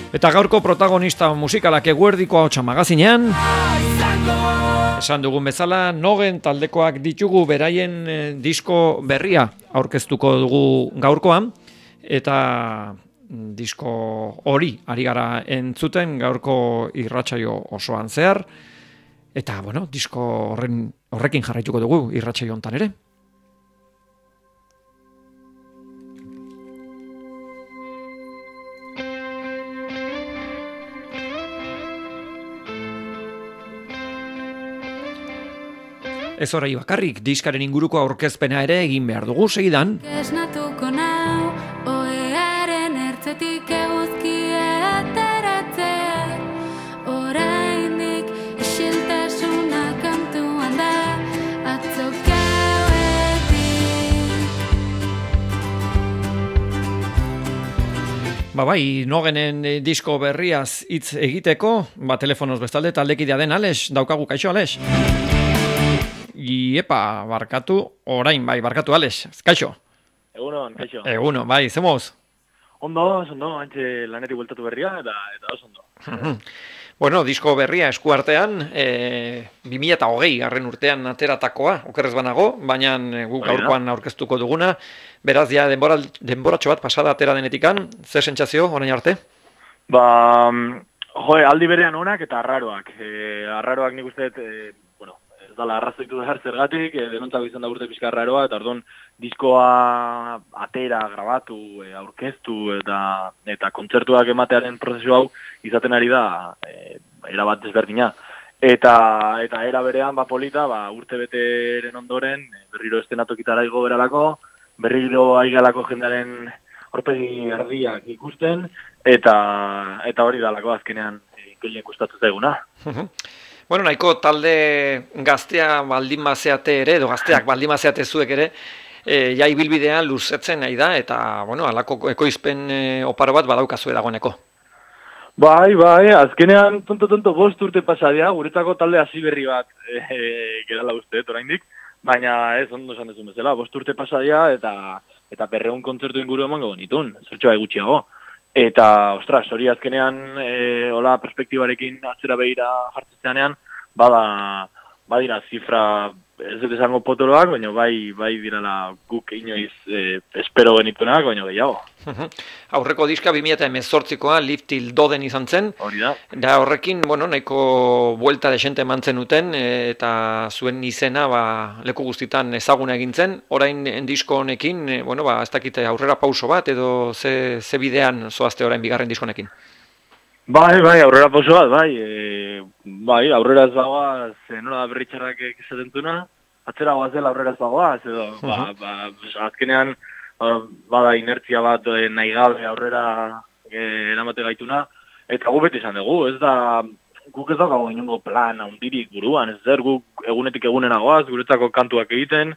Eta gaurko protagonista musikalak eguerdiko ahotsa magazinean esan dugun bezala, Nogen taldekoak ditugu beraien disko berria aurkeztuko dugu gaurkoan, eta disko hori ari gara entzuten gaurko irratsaio osoan zehar, eta bueno, disko horrekin jarraituko dugu irratsaio hontan ere. Ez orai bakarrik, diskaren inguruko aurkezpena ere egin behar dugu segidan. Esnatuko nau, oearen ertzetik eguzkia ateratzea, oraindik isiltasuna kantuan da, atzo gauetik. Bai, Nogenen disko berriaz hitz egiteko, telefonoz bestalde taldekidea den Alex, daukagu, kaixo Alex? Iepa, barkatu, orain, barkatu, Alex, kaixo? Egunon, kaixo. Egunon, zemoz? Ondo, antxe lanetik bueltatu berria, eta oso ondo. Bueno, disko berria eskuartean, 2020 garren urtean ateratakoa, okerrez banago, baina guk gaurkoan aurkeztuko duguna, beraz, ja, denboratxo bat pasada atera denetikan, zer sentsazio, orain arte? Aldi berean onak eta arraroak. Arraroak nik uste, dala arrazoitu behar zergatik, denontzako izan da urte pixka arraroa, eta orduan diskoa atera, grabatu, aurkeztu eta kontzertuak ematearen prozesu hau izaten ari da erabat desberdina. Eta era berean polita, urte beteren ondoren, berriro estenatokitara igo beralako, berriro aigalako jendearen horpegi erdiak ikusten, eta hori dalako azkenean gehien gustatu zaiguna. Bueno, nahiko talde gaztea baldin bazeate ere, edo gazteak baldin bazeate zuek ere, ja ibilbidean luzetzen nahi da, eta, bueno, alako ekoizpen oparo bat badaukazue dagoeneko. Bai, azkenean tonto 5 urte pasadea, guretzako talde hasi berri bat gerala uste, oraindik, baina ez ondo esan dezun bezala, 5 urte pasadea, eta 200 kontzertu inguru emango genitun, zertxoa gutxiago. Eta, ostras, hori azkenean, hola perspektibarekin atzera behira jartzeanean, badira zifra, ez dut esango potoloak, baina bai dirala guk inoiz espero genituenak, baina gehiago. Aurreko diska 2018koa, Live Till Doden izan zen. Hori da. Da horrekin, nahiko buelta desente emantzen duten, eta zuen izena leku guztitan ezaguna egin zen. Orain disko honekin, ez dakite aurrera pauso bat, edo ze bidean zoazte orain bigarren disko honekin? Bai, aurrera pauso bat, bai, aurrera ez bagoaz, nola berritxarrak esaten duna, atzera goazela aurrera ez bagoaz, edo, azkenean, bada inertzia bat nahi gabe aurrera eramate gaituna, eta gu beti izan dugu, guk ez dago inongo plan handirik buruan, guk egunetik egunera goaz, guretzako kantuak egiten,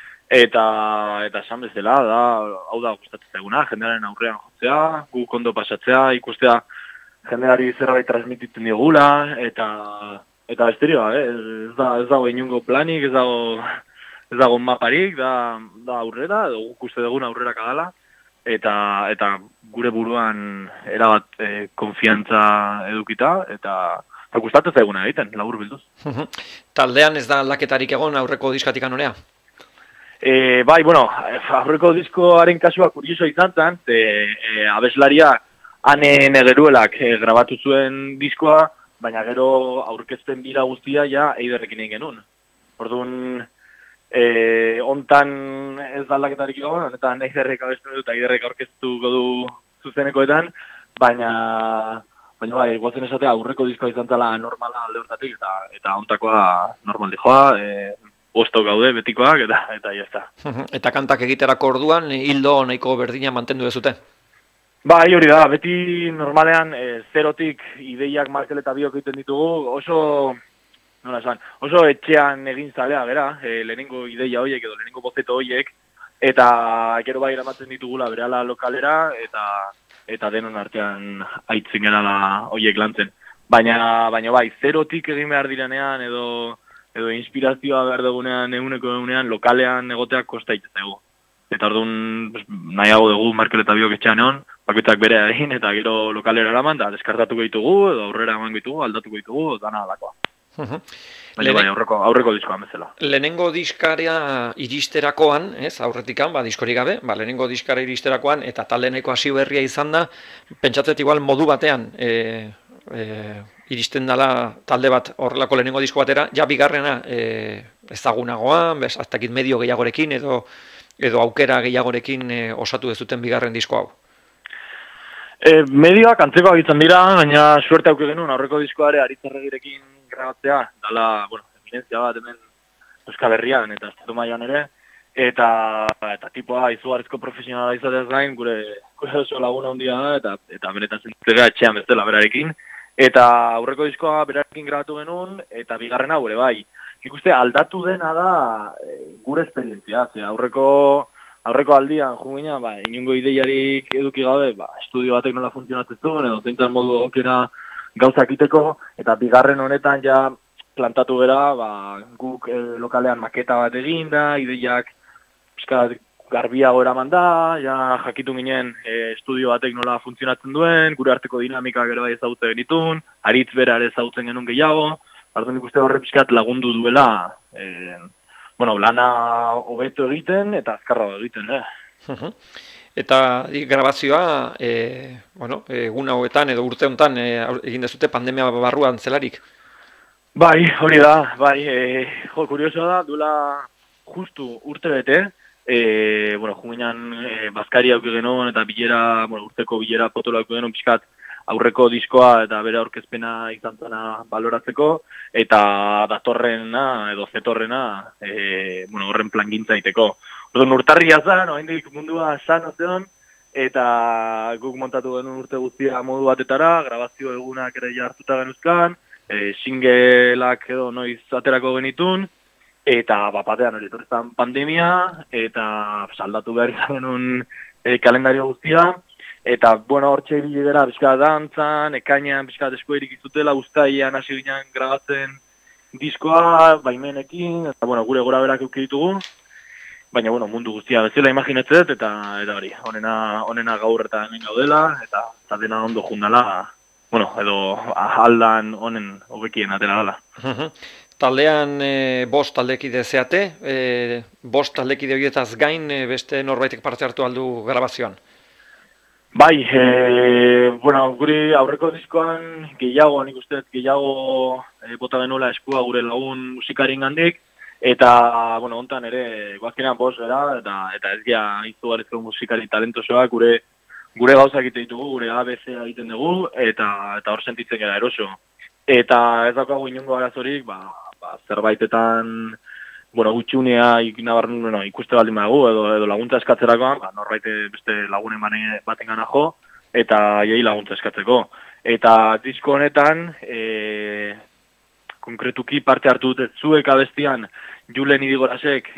eta esan bezala, hau da gustatzen zaiguna, jendearen aurrean jotzea, guk ondo pasatzea, ikustea, jendeari zerbait transmititzen digula, eta besterio, ez dago inungo planik, ez dago maparik, da aurrera, guk uste dugun aurrera kadala, eta gure buruan erabat konfiantza edukita, eta gustatzen zaiguna egiten, labur bilduz. Taldean ez da aldaketarik egon aurreko diskatik anorea? Bai, aurreko diskoaren kasua kurioso izan zen, abeslaria Ane Negeruelak grabatu zuen diskoa, baina gero aurkezten bira guztia ja Eiderrekin egin genuen. Orduan, hontan ez da aldaketarik egon, honetan Eiderrek abestu dut, Eiderrek aurkeztuko du zuzenekoetan, baina bai, guazen esatea aurreko diskoa izan zela normala alde hortatik, eta hontakoa normal dijoa, bostok gaude betikoak, eta jazta. Eta kantak egiterako orduan, hildo nahiko berdina mantendu dezute? Bai, hori da, beti normalean zerotik ideiak Markel eta biok egiten ditugu, oso etxean egin zalea, gera, lehenengo ideia horiek edo lehenengo bozeto horiek, eta gero bai eramatzen ditugula berehala lokalera, eta denon artean aitzen gerala horiek lantzen. Baina bai, zerotik egin behar direnean edo inspirazioa behar dugunean eguneko lokalean egoteak kosta itezago. eta orduan nahiago dugu Markel eta Biok etxean egon, bakoitzak bere egin eta gero lokalera eraman, eta deskartatuko ditugu, edo aurrera emango ditugu, aldatuko ditugu, dana alakoa. Baina bai, aurreko diskoan bezala. Lehenengo diskara iristerakoan, aurretikan, diskorik gabe, lehenengo diskara iristerakoan, eta talde nahiko hasi berria izan da, pentsatzet igual modu batean, iristen dela talde bat horrelako lehenengo disko batera, ja bigarrena ezagunagoan, aztakit medio gehiagorekin, edo aukera gehiagorekin osatu dezuten bigarren disko hau. Medioak antzekoak izan dira, baina suerte auke genuen aurreko diskoare Aritzarregirekin grabatzea, dala, eminentzia bat hemen Euskal Herrian eta estatu mailan ere, eta tipoa izugarrizko profesionala izatez gain, gure oso laguna handia da, eta benetan zentzega etxean bezala berarekin, eta aurreko diskoa berarekin grabatu genuen, eta bigarrena gure bai. Nik uste aldatu dena da gure esperientzia, aurreko aldian, jungina, inongo ideiarik eduki gabe, estudio batek nola funtzionatzen zuen, edo zeintzan modu okera gauzak iteko, eta bigarren honetan ja plantatu gera, guk lokalean maketa bat egin da, ideiak garbiago eraman da, ja jakitu ginen estudio batek nola funtzionatzen duen, gure arteko dinamika gero bai ezagutzen genitun, Aritz bera ere ezagutzen genuen gehiago, orduan ikuste horre pixkat lagundu duela, lana hobeto egiten eta azkarrago egiten, Eta grabazioa, egun hauetan edo urte honetan egin dezute pandemia barruan zelarik? Bai, hori da, kuriosoa da, duela justu urte bete, junginan bazkari auki genuen eta urteko bilera potolo auki genuen pixkat aurreko diskoa eta bere aurkezpena izan zena baloratzeko, eta datorrena edo zetorrena horren plangintza egiteko. Orduan urtarria zen, oraindik mundua sano zeon, eta guk montatu genuen urte guztia modu batetara, grabazio egunak ere jartuta genuzkan, singleak edo noiz aterako genitun, eta batean hori etorrezan pandemia, eta aldatu behar izan genuen kalendario guztia, eta hortxe ibili gara pixka dantzan, ekainean pixka eskuerik izutela, uztailean hasi ginen grabatzen diskoa, baimenekin, eta gure gora berak euki ditugu, baina mundu guztia bezala imaginatzet, eta hori, honena gaur eta hemen gaudela, eta dena ondo jundala, edo aldan honen hobekien atera dela. Taldean bost taldekide zeate, bost taldekide horietaz gain beste norbaitek parte hartu aldu grabazioan? Bai, guri aurreko diskoan gehiago, nik uste gehiago bota genuela eskua gure lagun musikarien gandik, eta, hontan ere, guazkenean bost gara, eta ez gira izugarrizko musikari talentosoak gure gauzak egiten ditugu, gure ABC egiten dugu, eta hor sentitzen gara eroso. Eta ez daukagu inongo arazorik, zerbaitetan, gutxunea ikuste baldin badugu, edo laguntza eskatzerakoan, norbait beste lagunen baten gana jo, eta jai laguntza eskatzeko. Eta disko honetan, konkretuki parte hartu dut zuek abestian, Julen Idigorasek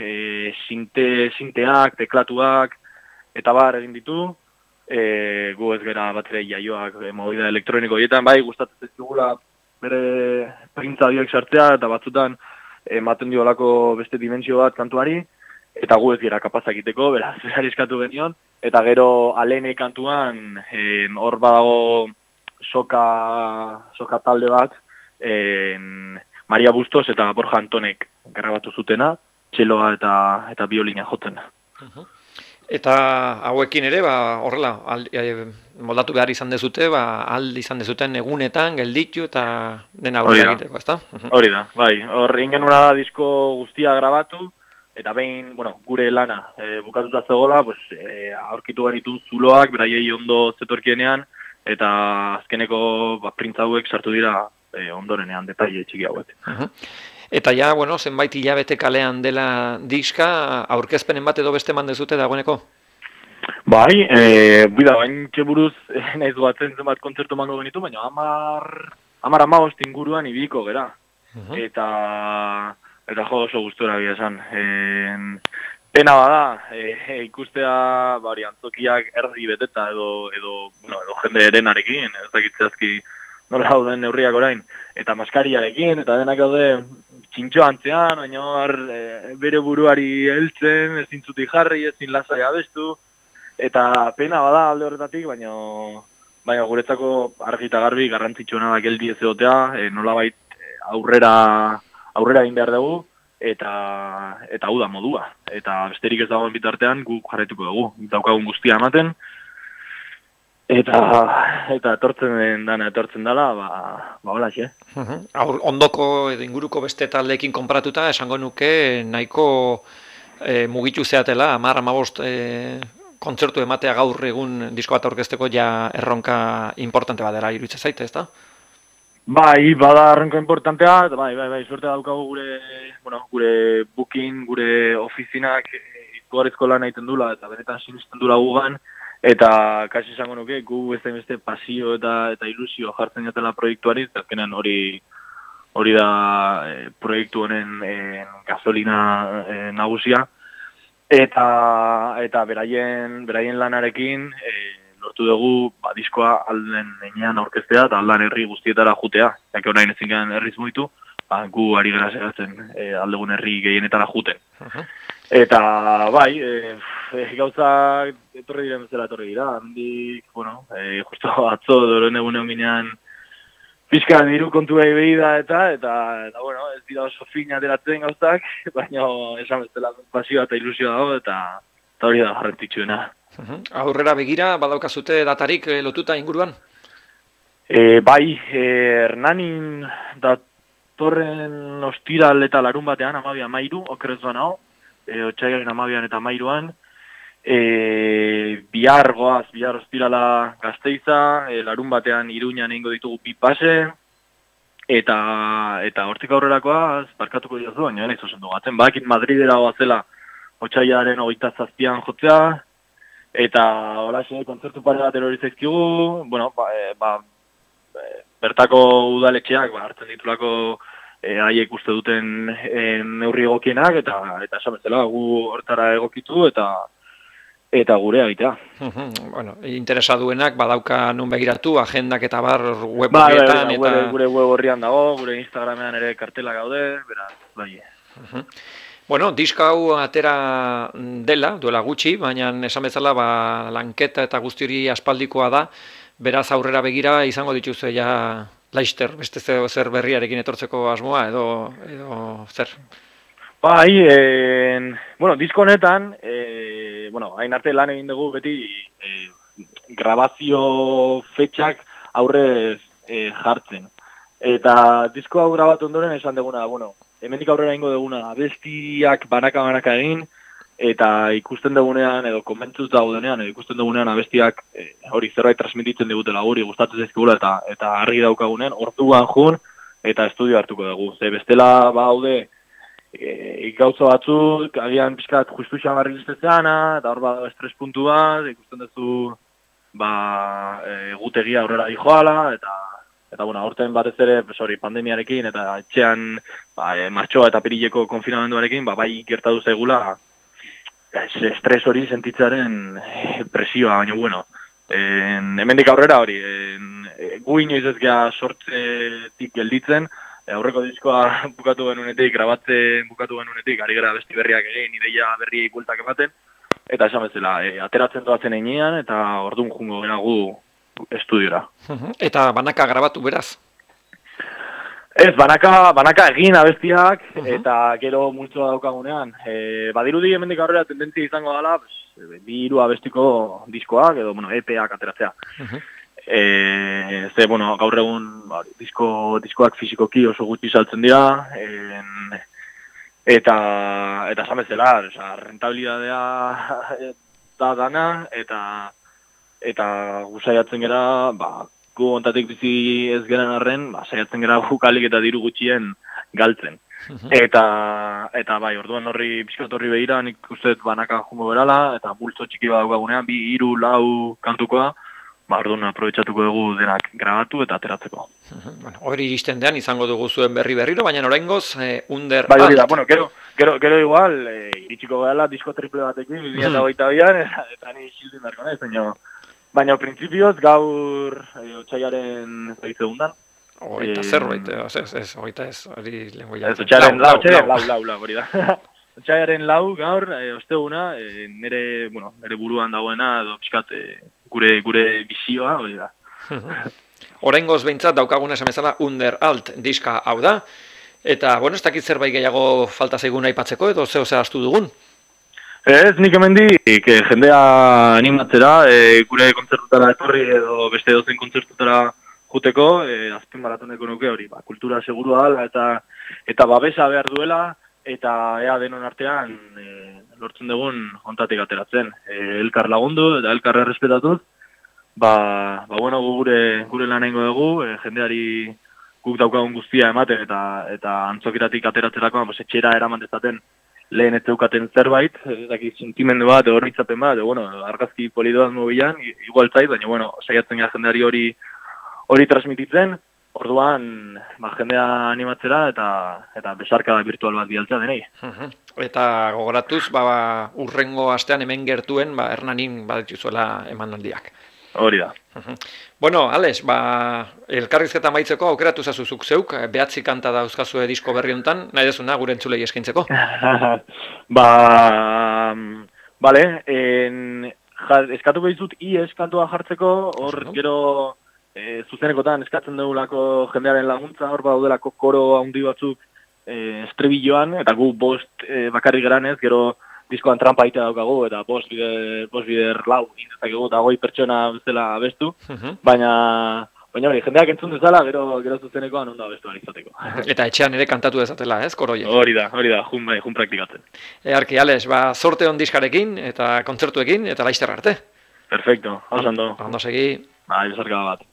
sinteak, teklatuak, eta egin ditu, gu ez gara batera jaioak movida elektroniko horietan, gustatzen zigula bere printza biok sartzea, eta batzutan ematen diolako beste dimensio bat kantuari, eta gu ez gira kapazak iteko, beraz, berari eskatu genion, eta gero Alene kantuan, hor badago soka talde bat, Maria Bustos eta Borja Antonek grabatu zutena, txeloa eta biolina jotzen. Eta hauekin ere, horrela, moldatu behar izan dezute, aldi izan dezuten egunetan, gelditu eta dena aurrera egiteko, ezta? Hori da, hor ingenuna da disko guztia grabatu, eta behin, gure lana bukatuta zegoela, aurkitu genitu zuloak, beraiei ondo zetorkienean, eta azkeneko printza hauek sartu dira ondorenean detaile txiki hauek. Eta ja, zenbait hilabete kalean dela diska, aurkezpenen bat edo beste mandezute dagoeneko? Bai, bain txeburuz nahiz batzen zenbat kontzertu mango genitu, baina 10-15 inguruan ibiliko gera. Eta oso gustora bia esan. Pena bada, ikustea antzokiak erdi beteta edo jende erenarekin, ez dakitzeazki nola dauden neurriak orain, eta maskariarekin, eta denak daude txintxo antzean, baina bere buruari heltzen, ezin zutik jarri, ezin lasai abestu, eta pena bada alde horretatik, baina guretzako argi eta garbi garrantzitsuena da geldi ez egotea, nolabait aurrera egin behar dugu, eta hau da modua. Eta besterik ez dagoen bitartean guk jarraituko dugu, daukagun guztia ematen, eta etortzen dela, holaxe. Ondoko edo inguruko beste taldeekin konparatuta, esango nuke nahiko mugitu zeatela, 10-15 kontzertu ematea gaur egun disko bat aurkezteko ja erronka importante bat dela iruditzen zaite, ezta? Bai, bada erronka importantea, eta bai, suerte daukagu gure booking, gure ofizinak izugarrizko lan egiten dula, eta benetan sinisten dula gugan, eta kasi esango nuke, gu ez beste pasio eta ilusio jartzen jatela proiektuari, eta azkenean hori da proiektu honen gasolina nagusia, eta beraien lanarekin lortu dugu diskoa alden enean aurkeztea eta aldan herri guztietara jutea. Jake orain ezin gehan herriz mugitu, gu ari gara segatzen aldegun herri gehienetara juten. Eta bai, gauza etorri diren bezala etorri dira. Handik, justo atzo doren egunean ginean pixka diru kontuei behi da eta ez dira oso fina ateratzen gauzak, baina esan bezala pasioa eta ilusioa dago eta hori da garrantzitsuena. Aurrera begira, badaukazute datarik lotuta inguruan? Bai, Hernanin datorren ostiral eta larun batean, 12-13, okerrez banao, otsailaren 12 eta 13, bihar ostirala Gasteiza, larun batean Iruñan egingo ditugu 2 pase, eta hortik aurrerakoa barkatuko diozu, baina nahi zuzen dugatzen. Bakit Madridera goazela otsailaren 27an jotzea, eta holaxe kontzertu pare bat erori zaizkigu, bertako udaletxeak hartzen ditulako haiek uste duten neurri egokienak, eta esan bezala gu hortara egokitu eta gure egitea. Interesa duenak badauka nun begiratu, agendak eta bar web horrietan. Gure web horrian dago, gure Instagramean ere kartela gaude, beraz, bai. Diska hau atera dela, duela gutxi, baina esan bezala lanketa eta guzti hori aspaldikoa da, beraz aurrera begira izango dituzue ja laister, beste zer berriarekin etortzeko asmoa edo zer? Bai, disko honetan, hain arte lan egin dugu beti grabazio fetxak aurrez jartzen. Eta disko hau grabatu ondoren esan duguna, hemendik aurrera egingo duguna abestiak banaka egin, eta ikusten dugunean, edo konbentzut daudenean, edo ikusten dugunean abestiak hori zerbait transmititzen digutela guri, gustatzen zaizkigula eta argi daukagunean, orduan jun, eta estudio hartuko dugu. Ze bestela haude, gauza batzuk, agian pixkat justu xamarri listezeana, eta hor badago estres puntu bat, ikusten duzu egutegia aurrera dijoala, eta aurten batez ere, pandemiarekin, eta etxean martxoa eta perileko konfinamenduarekin, bai gertatu zaigula, estres hori sentitzearen presioa, baina hemendik aurrera hori, gu inoiz ez geha sortzetik gelditzen, aurreko diskoa bukatu genunetik, grabatzen bukatu genunetik, ari gara besti berriak egin, ideia berriei bueltak ematen, eta esan bezala, ateratzen doatzen einean, eta orduan jungo gara gu estudiora. Eta banaka grabatu beraz? Ez, banaka egin abestiak, eta gero multzoa daukagunean. Badirudi hemendik aurrera tendentzia izango dela, 2 abestiko diskoak, edo EP-ak ateratzea. Gaur egun diskoak fizikoki oso gutxi saltzen dira, eta esan bezala, rentabilidadea da dana, eta guzaiatzen gera, gu ontatik bizi ez geran arren, saiatzen gara gukalik eta diru gutxien galtzen. Eta bai, orduan horri pixkat horri behira, nik uste banaka jungo berala, eta bultzo txiki bat daukagunean, 2, 3, 4 kantukoa, orduan aprobetxatuko dugu denak grabatu eta ateratzeko. Hori iristen dean izango dugu zuen berriro, baina oraingoz under bai, hori da, gero igual, iritsiko gara disko triple batekin, 2022an, eta ni xildin darko nahi, Baina, printzipioz, gaur otxaiaren segundan. Hogeita zerbait, ez, hogeita ez, hori lengo Ez, otxaiaren lau, hori da. Otxaiaren lau gaur, osteguna, nire buruan dagoena, edo pixkat, gure bizioa, hori da. Oraingoz behintzat daukagun esan bezala Under Alt diska hau da, eta, ez dakit zerbait gehiago falta zaigun aipatzeko, edo zeo zehaztu dugun? Ez, nik hemendik jendea animatzera, gure kontzertutara etorri edo beste dozen kontzertutara juteko, azken baratoneko nuke hori, kultura segurua dela eta babesa behar duela, eta ea denon artean lortzen dugun ontatik ateratzen. Elkar lagundu eta elkar errespetatuz, gure lanengo dugu, jendeari guk daukagun guztia ematen eta antzokiratik ateratzerako, etxera eraman dezaten lehen ez zeukaten zerbait, sentimendu bat, horritzapen bat, argazki polidoaz mobilan, igual zait, baina, saiatzen gara jendeari hori transmititzen, orduan, jendea animatzera eta besarkada virtual bat bialtzea denei. Eta gogoratuz, urrengo astean hemen gertuen, Hernanin badituzuela emanaldiak. Hori da. Alex, elkarrizketa maitzeko aukeratu zazuzuk zeuk, 9 kanta dauzkazue disko berri honetan, nahi dezuna gure entzulei eskaintzeko? Bale, eskatuko dizut kantua jartzeko, hor gero zuzenekotan eskatzen dugulako jendearen laguntza, hor daudelako koro handi batzuk estribilloan, eta gu 5 bakarrik geranez, gero diskoan trampa egitea daukagu, eta 5 bider lau indezakegu, eta 8 pertsona bezala abestu, baina hori, jendeak entzun dezala, gero zuzenekoan ondo abestu izateko. Eta etxean ere kantatu dezatela, ez, koroiek? Hori da, jun praktikatzen. Arki, Alex, sorte on diskarekin, eta kontzertuekin, eta laizter arte. Perfecto, ondo. Ondo segi. Besarkada bat.